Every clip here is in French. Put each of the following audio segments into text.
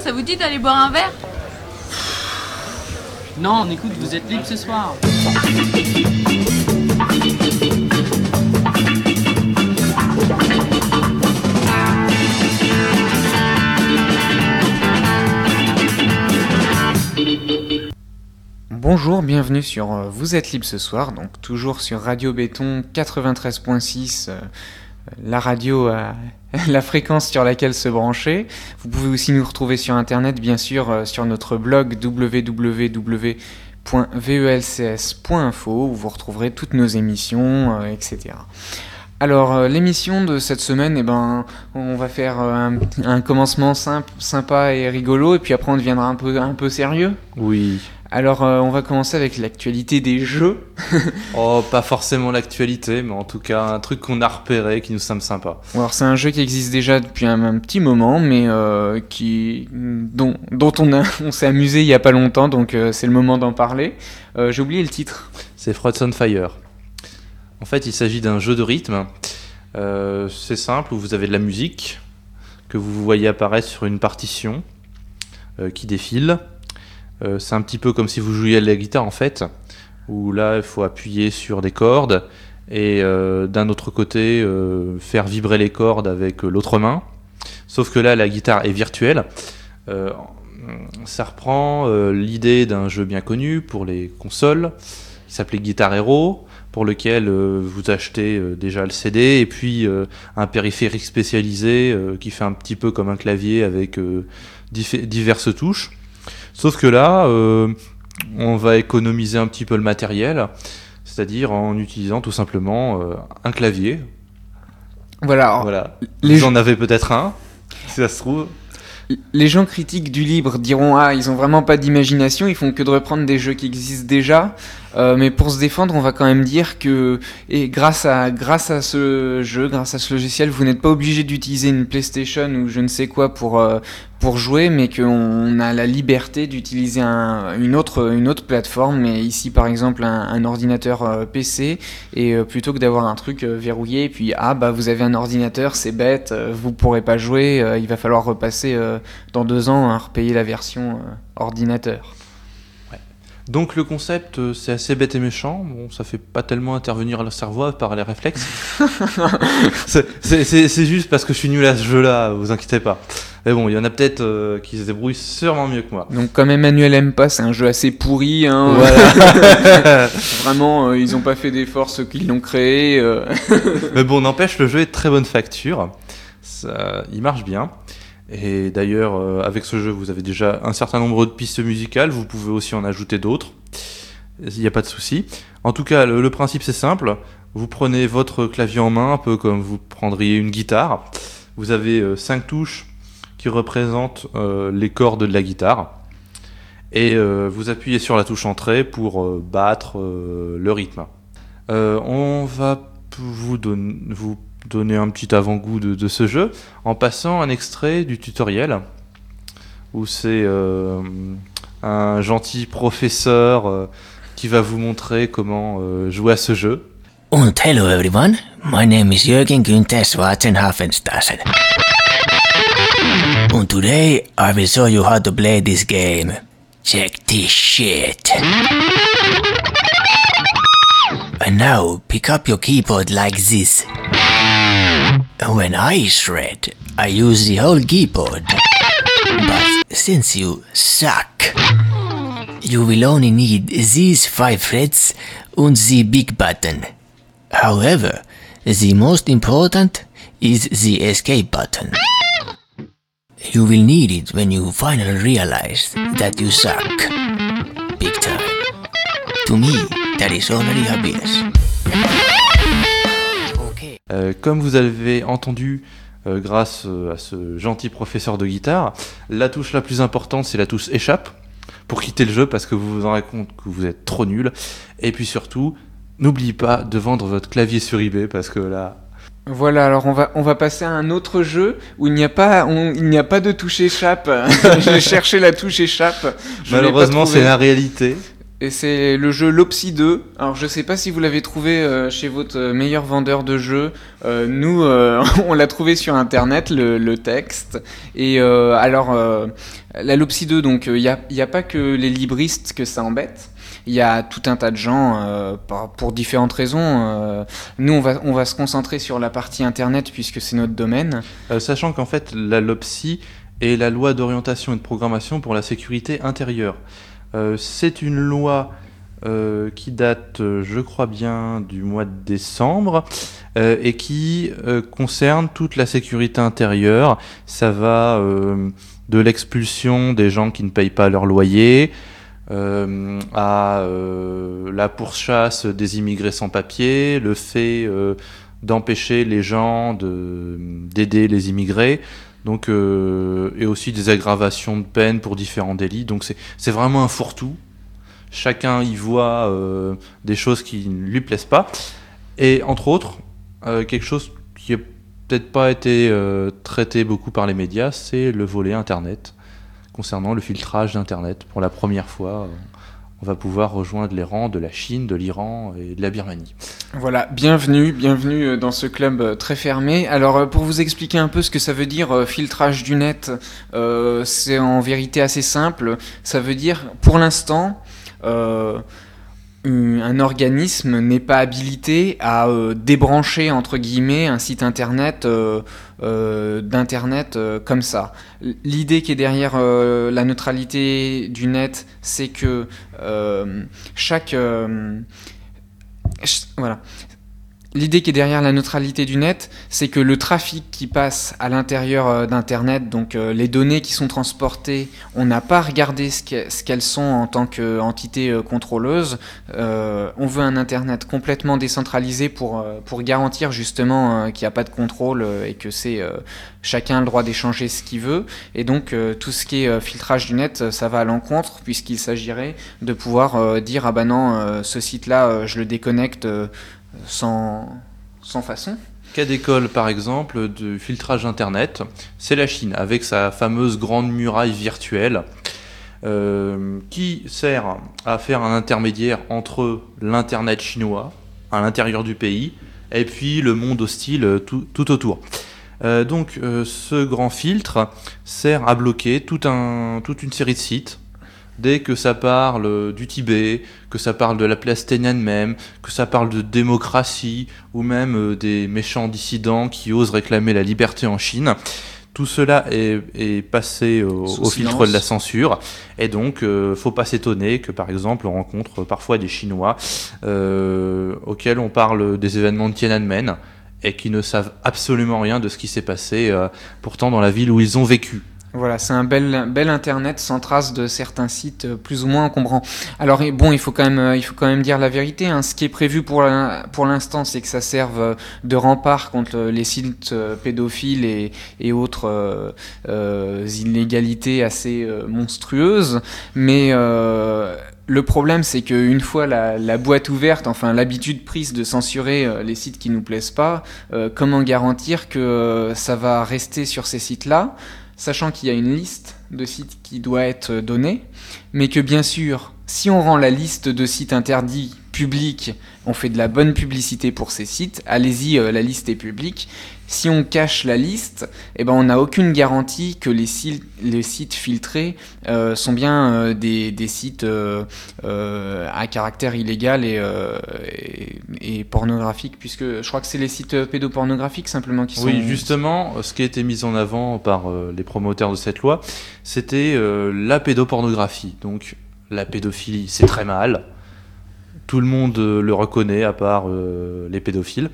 ça vous dit d'aller boire un verre ? Non, on écoute, vous êtes libre ce soir. Bonjour, bienvenue sur Vous êtes libre ce soir, donc toujours sur Radio Béton 93.6, la radio à la fréquence sur laquelle se brancher. Vous pouvez aussi nous retrouver sur internet, bien sûr, sur notre blog www.velcs.info où vous retrouverez toutes nos émissions, etc. Alors, l'émission de cette semaine, on va faire un commencement simple, sympa et rigolo, et puis après on deviendra un peu sérieux. Oui. Alors, on va commencer avec l'actualité des jeux. Oh, pas forcément l'actualité, mais en tout cas un truc qu'on a repéré qui nous semble sympa. Alors, c'est un jeu qui existe déjà depuis un petit moment, mais dont on s'est amusé il y a pas longtemps, donc c'est le moment d'en parler. J'ai oublié le titre. C'est Throats on Fire. En fait, il s'agit d'un jeu de rythme. C'est simple, où vous avez de la musique que vous voyez apparaître sur une partition qui défile. C'est un petit peu comme si vous jouiez à la guitare en fait, où là il faut appuyer sur des cordes et d'un autre côté faire vibrer les cordes avec l'autre main. Sauf que là la guitare est virtuelle. Ça reprend l'idée d'un jeu bien connu pour les consoles qui s'appelait Guitar Hero, pour lequel vous achetez déjà le CD et puis un périphérique spécialisé qui fait un petit peu comme un clavier avec diverses touches. Sauf que là, on va économiser un petit peu le matériel, c'est-à-dire en utilisant tout simplement un clavier. Voilà. Vous en avez peut-être un, si ça se trouve. Les gens critiques du libre diront « Ah, ils ont vraiment pas d'imagination, ils font que de reprendre des jeux qui existent déjà. » Mais pour se défendre, on va quand même dire que grâce à ce jeu, grâce à ce logiciel, vous n'êtes pas obligé d'utiliser une PlayStation ou je ne sais quoi pour jouer, mais qu'on a la liberté d'utiliser une autre plateforme, mais ici par exemple un ordinateur PC, et plutôt que d'avoir un truc verrouillé, et puis vous avez un ordinateur, c'est bête, vous pourrez pas jouer, il va falloir repasser dans 2 ans à repayer la version ordinateur. Donc le concept, c'est assez bête et méchant. Bon, ça fait pas tellement intervenir le cerveau par les réflexes. c'est juste parce que je suis nul à ce jeu-là, vous inquiétez pas. Mais bon, il y en a peut-être qui se débrouillent sûrement mieux que moi. Donc comme Emmanuel aime pas, c'est un jeu assez pourri. Hein, voilà. Vraiment, ils ont pas fait d'efforts ceux qui l'ont créé. Mais bon, n'empêche, le jeu est de très bonne facture. Il marche bien. Et d'ailleurs, avec ce jeu, vous avez déjà un certain nombre de pistes musicales. Vous pouvez aussi en ajouter d'autres. Il n'y a pas de souci. En tout cas, le principe, c'est simple. Vous prenez votre clavier en main, un peu comme vous prendriez une guitare. Vous avez 5 touches qui représentent les cordes de la guitare. Et vous appuyez sur la touche entrée pour battre le rythme. On va vous donner un petit avant-goût de ce jeu en passant un extrait du tutoriel où c'est un gentil professeur qui va vous montrer comment jouer à ce jeu. Und hello everyone, my name is Jürgen Günther Schwarzenhafenstrassen. And today I will show you how to play this game. Check this shit. And now pick up your keyboard like this. When I shred, I use the whole keyboard. But since you suck, you will only need these 5 frets and the big button. However, the most important is the escape button. You will need it when you finally realize that you suck. Big time. To me, that is only obvious. Comme vous avez entendu grâce à ce gentil professeur de guitare, la touche la plus importante c'est la touche échappe pour quitter le jeu parce que vous vous rendez compte que vous êtes trop nul. Et puis surtout, n'oubliez pas de vendre votre clavier sur eBay parce que là... Voilà, alors on va passer à un autre jeu où il n'y a pas de touche échappe. J'ai cherché la touche échappe. Malheureusement, c'est la réalité. et c'est le jeu Lopsy 2. Alors je sais pas si vous l'avez trouvé chez votre meilleur vendeur de jeux. Nous, on l'a trouvé sur internet, le texte. Et la Lopsy 2, donc il y a pas que les libristes que ça embête. Il y a tout un tas de gens pour différentes raisons. Nous, on va se concentrer sur la partie internet puisque c'est notre domaine. Sachant qu'en fait, la LOPSI est la loi d'orientation et de programmation pour la sécurité intérieure. C'est une loi qui date, je crois bien, du mois de décembre et qui concerne toute la sécurité intérieure. Ça va de l'expulsion des gens qui ne payent pas leur loyer à la pourchasse des immigrés sans papier, le fait d'empêcher les gens d'aider les immigrés, donc, et aussi des aggravations de peine pour différents délits. Donc c'est vraiment un fourre-tout. Chacun y voit des choses qui ne lui plaisent pas. Et entre autres, quelque chose qui n'a peut-être pas été traité beaucoup par les médias, c'est le volet Internet. Concernant le filtrage d'Internet, pour la première fois, on va pouvoir rejoindre les rangs de la Chine, de l'Iran et de la Birmanie. Voilà, bienvenue dans ce club très fermé. Alors, pour vous expliquer un peu ce que ça veut dire filtrage du net, c'est en vérité assez simple. Ça veut dire, pour l'instant, un organisme n'est pas habilité à débrancher, entre guillemets, un site internet d'internet comme ça. L'idée qui est derrière la neutralité du net, c'est que voilà. L'idée qui est derrière la neutralité du net, c'est que le trafic qui passe à l'intérieur d'Internet, donc les données qui sont transportées, on n'a pas regardé ce qu'elles sont en tant qu'entité contrôleuse. On veut un Internet complètement décentralisé pour garantir justement qu'il n'y a pas de contrôle et que c'est chacun a le droit d'échanger ce qu'il veut. Et donc tout ce qui est filtrage du net, ça va à l'encontre, puisqu'il s'agirait de pouvoir dire « Ah bah non, ce site-là, je le déconnecte sans façon ». Cas d'école, par exemple, de filtrage Internet, c'est la Chine, avec sa fameuse grande muraille virtuelle, qui sert à faire un intermédiaire entre l'Internet chinois, à l'intérieur du pays, et puis le monde hostile tout autour. Donc ce grand filtre sert à bloquer toute une série de sites. Dès que ça parle du Tibet, que ça parle de la place Tiananmen, que ça parle de démocratie, ou même des méchants dissidents qui osent réclamer la liberté en Chine, tout cela est passé au filtre de la censure. Et donc, faut pas s'étonner que, par exemple, on rencontre parfois des Chinois auxquels on parle des événements de Tiananmen et qui ne savent absolument rien de ce qui s'est passé pourtant dans la ville où ils ont vécu. Voilà, c'est un bel internet sans trace de certains sites plus ou moins encombrants. Alors bon, il faut quand même dire la vérité. Hein. Ce qui est prévu pour l'instant, c'est que ça serve de rempart contre les sites pédophiles et autres illégalités assez monstrueuses. Mais le problème, c'est qu'une fois la boîte ouverte, enfin l'habitude prise de censurer les sites qui nous plaisent pas, comment garantir que ça va rester sur ces sites-là ? Sachant qu'il y a une liste de sites qui doit être donnée, mais que bien sûr, si on rend la liste de sites interdits publique, on fait de la bonne publicité pour ces sites, allez-y, la liste est publique. Si on cache la liste, on n'a aucune garantie que les sites filtrés sont bien des sites à caractère illégal et pornographique, puisque je crois que c'est les sites pédopornographiques simplement qui sont... Oui, justement, ce qui a été mis en avant par les promoteurs de cette loi, c'était la pédopornographie. Donc la pédophilie, c'est très mal. Tout le monde le reconnaît, à part les pédophiles.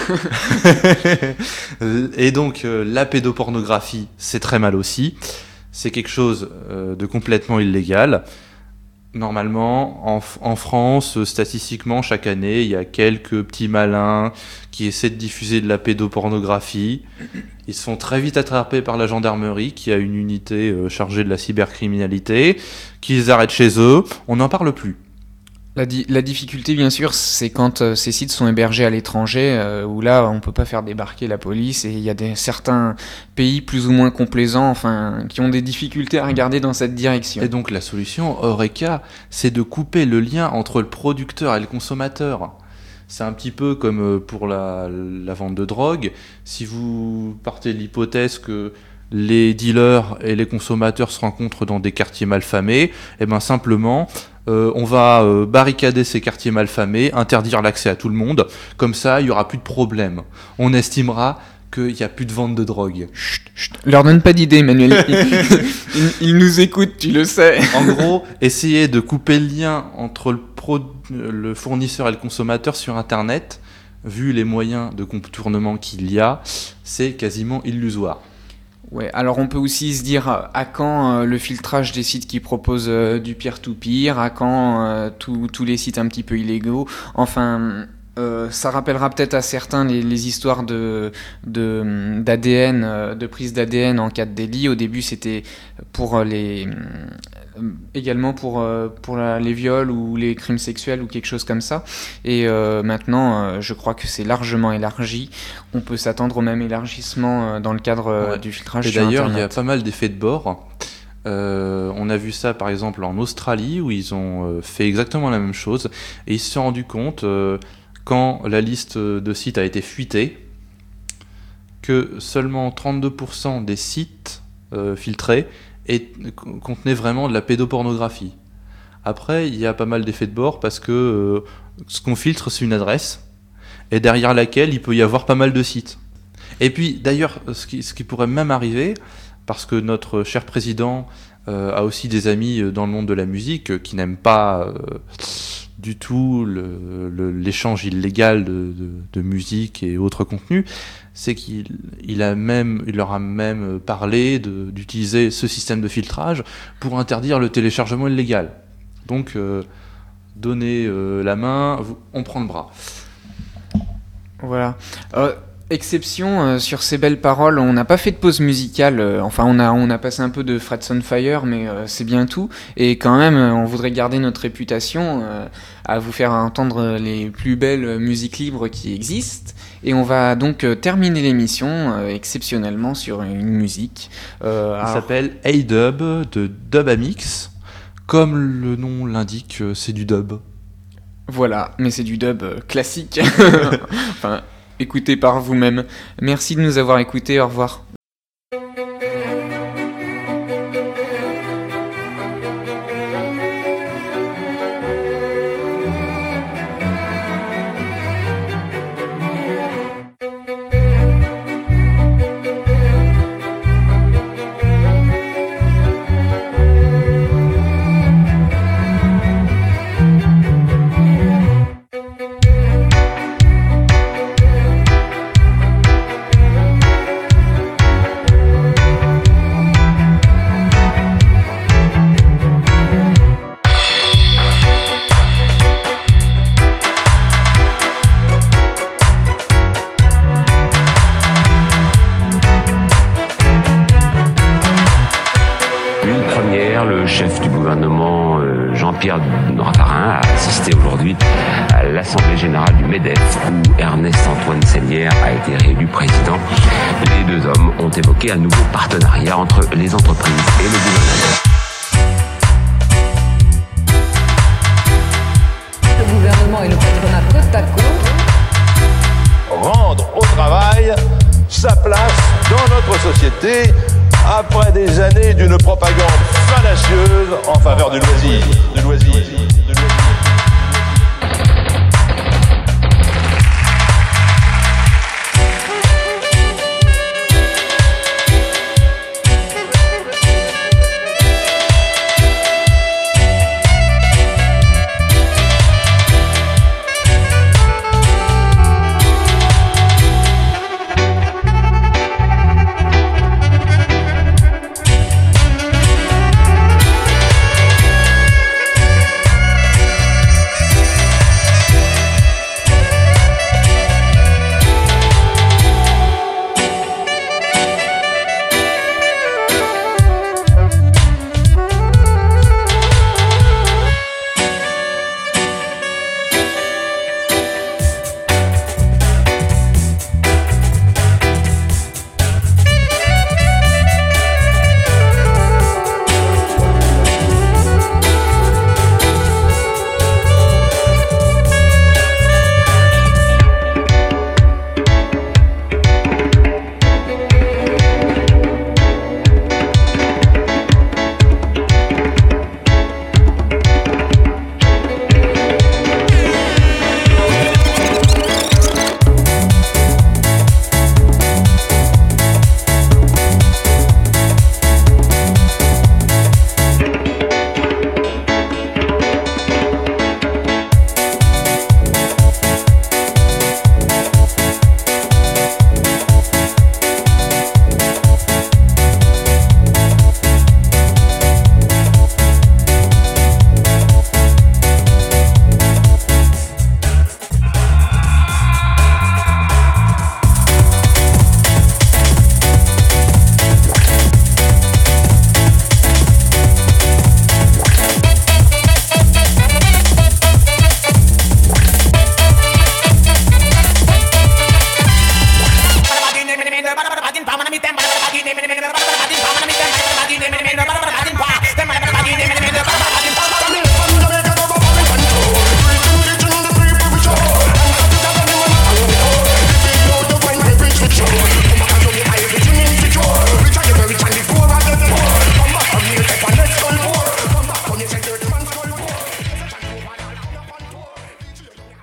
Et donc, la pédopornographie, c'est très mal aussi. C'est quelque chose de complètement illégal. Normalement, en France, statistiquement, chaque année, il y a quelques petits malins qui essaient de diffuser de la pédopornographie. Ils se font très vite attrapés par la gendarmerie, qui a une unité chargée de la cybercriminalité, qui les arrête chez eux. On n'en parle plus. La difficulté, bien sûr, c'est quand ces sites sont hébergés à l'étranger, où là, on peut pas faire débarquer la police, et il y a certains pays plus ou moins complaisants, enfin, qui ont des difficultés à regarder dans cette direction. Et donc la solution, Eureka, c'est de couper le lien entre le producteur et le consommateur. C'est un petit peu comme pour la vente de drogue. Si vous partez de l'hypothèse que les dealers et les consommateurs se rencontrent dans des quartiers malfamés, et ben simplement, on va barricader ces quartiers malfamés, interdire l'accès à tout le monde. Comme ça, il n'y aura plus de problème. On estimera qu'il n'y a plus de vente de drogue. Chut, leur donne pas d'idée, Manuel. Ils nous écoutent, tu le sais. En gros, essayer de couper le lien entre le fournisseur et le consommateur sur Internet, vu les moyens de contournement qu'il y a, c'est quasiment illusoire. Ouais, alors on peut aussi se dire à quand le filtrage des sites qui proposent du peer-to-peer, à quand tous les sites un petit peu illégaux. Enfin, ça rappellera peut-être à certains les histoires d'ADN, de prise d'ADN en cas de délit. Au début, c'était pour également pour les viols ou les crimes sexuels ou quelque chose comme ça. Et maintenant, je crois que c'est largement élargi. On peut s'attendre au même élargissement dans le cadre du filtrage sur Internet. Et d'ailleurs, il y a pas mal d'effets de bord. On a vu ça par exemple en Australie où ils ont fait exactement la même chose et ils se sont rendus compte quand la liste de sites a été fuitée que seulement 32% des sites filtrés contenaient vraiment de la pédopornographie. Après, il y a pas mal d'effets de bord parce que ce qu'on filtre, c'est une adresse et derrière laquelle il peut y avoir pas mal de sites. Et puis d'ailleurs, ce qui pourrait même arriver, parce que notre cher président a aussi des amis dans le monde de la musique qui n'aiment pas du tout l'échange illégal de musique et autres contenus, c'est qu'il leur a même parlé d'utiliser ce système de filtrage pour interdire le téléchargement illégal. Donc, donnez la main, on prend le bras. Voilà. Exception sur ces belles paroles, on n'a pas fait de pause musicale, enfin on a passé un peu de Frets on Fire, mais c'est bien tout, et quand même on voudrait garder notre réputation à vous faire entendre les plus belles musiques libres qui existent, et on va donc terminer l'émission exceptionnellement sur une musique. Ça s'appelle Hey Dub de Dubamix, comme le nom l'indique, c'est du dub. Voilà, mais c'est du dub classique, enfin... Écoutez par vous-même. Merci de nous avoir écoutés. Au revoir. Le chef du gouvernement, Jean-Pierre Raffarin, a assisté aujourd'hui à l'Assemblée Générale du MEDEF où Ernest-Antoine Seignère a été réélu président. Les deux hommes ont évoqué un nouveau partenariat entre les entreprises et le gouvernement. Le gouvernement et le patronat côte à côte. Rendre au travail sa place dans notre société après des années d'une propagande fallacieuse en faveur du loisir.